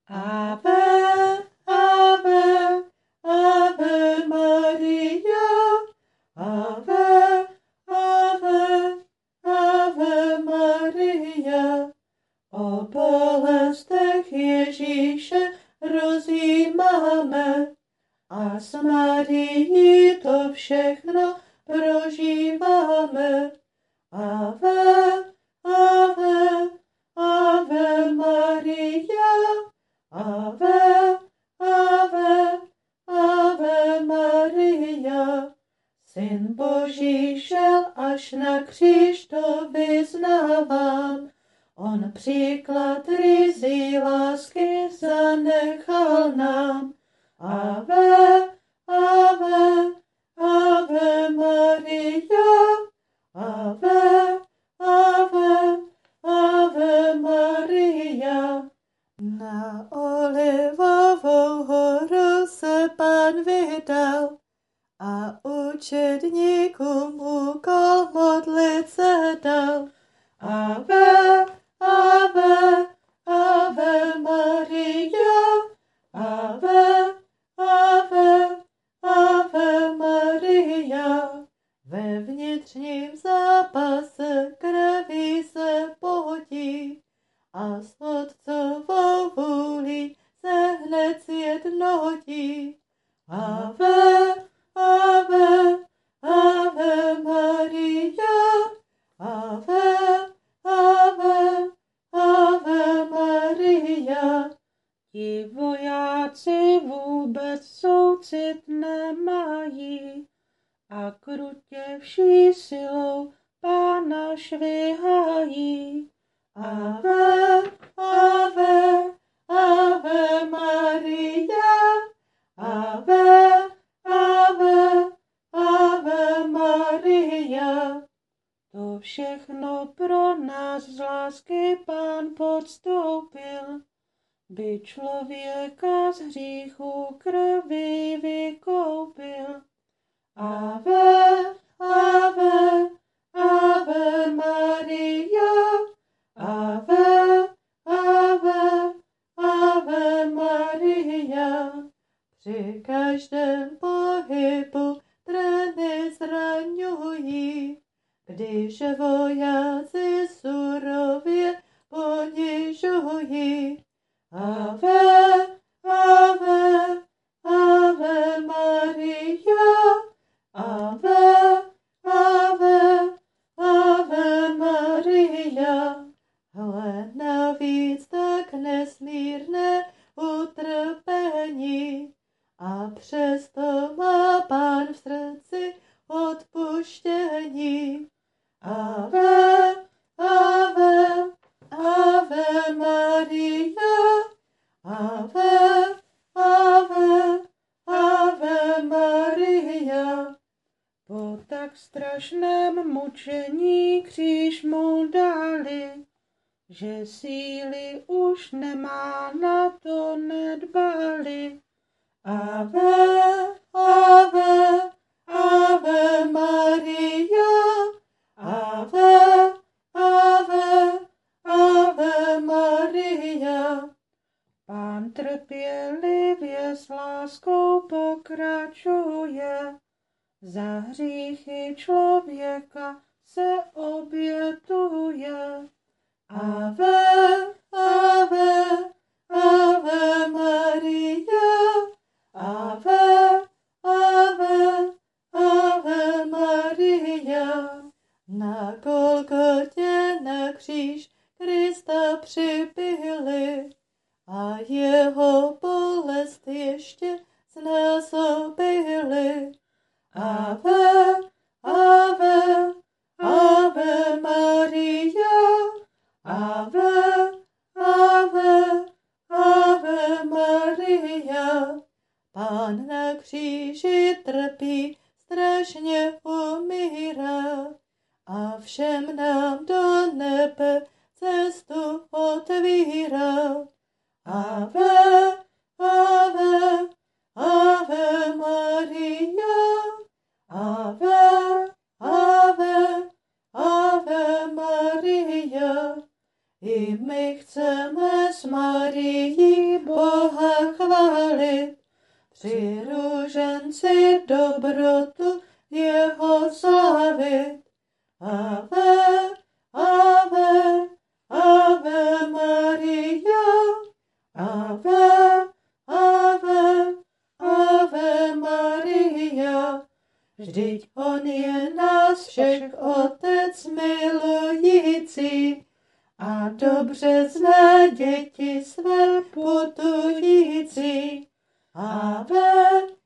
Ave, Ave, Ave Maria, Ave, Ave, Ave Maria. O bolestech Ježíše rozjímáme a s Marií to všechno prožíváme. Ave, Ave, Ave Maria, Ave, Ave, Ave Maria. Syn Boží šel až na kříž, to vyznávám. On příklad ryzí lásky zanechal nám. Ave, Ave, Ave Maria, Ave, Ave, Ave Maria. Na Olivovou horu se Pán vydal a učedníkům úkol modlit se dal. Ave, Ave, Ave Maria, Ave, Ave, Ave Maria. Ve vnitřním zápase krví se potí a s Otcovou vůlí se hned sjednotí. Ave, Ave, Ave Maria, Ave, Ave, Ave Maria. Ti vojáci vůbec soucit nemají a krutě vší silou Pána švihají. Ave, Ave, Ave Maria, Ave, Ave, Ave Maria. To všechno pro nás z lásky Pán podstoupil, by člověka z hříchu krví vykoupil. Ave, Ave, Ave Maria, Ave, Ave, Ave Maria. Při každém pohybu trny zraňují, když vojáci surově ponižují. Ave, Ave, Ave Maria, Ave, Ave, Ave Maria. Hle, navíc tak nesmírné utrpení a přesto má Pán v srdci odpuštění. Ave, Ave, Ave Maria, Ave, Ave, Ave Maria. Po tak strašném mučení kříž mu dali, že síly už nemá, na to nedbali. Ave, Ave, Ave Maria, Ave, Ave, Ave Maria. Pán trpělivě s láskou pokračuje, za hříchy člověka se obětuje. Ave, Ave, Ave Maria, Ave, Ave, Ave Maria. Na Golgotě na kříž Krista přibili a jeho bolest ještě znásobili. Ave, Ave, Ave Maria, Ave, Ave, Ave Maria. Pán na kříži trpí, strašně umírá a všem nám do nebe cestu otvírá. Ave, Ave, Ave Maria, Ave, Ave, Ave Maria. I my My chceme s Marií Boha chválit, při růženci dobrotu jeho slavit. Ave, ave, ave Maria, ave, ave, ave Maria. Vždyť on je nás všech Otec milující a dobře zná děti své putující. Ave,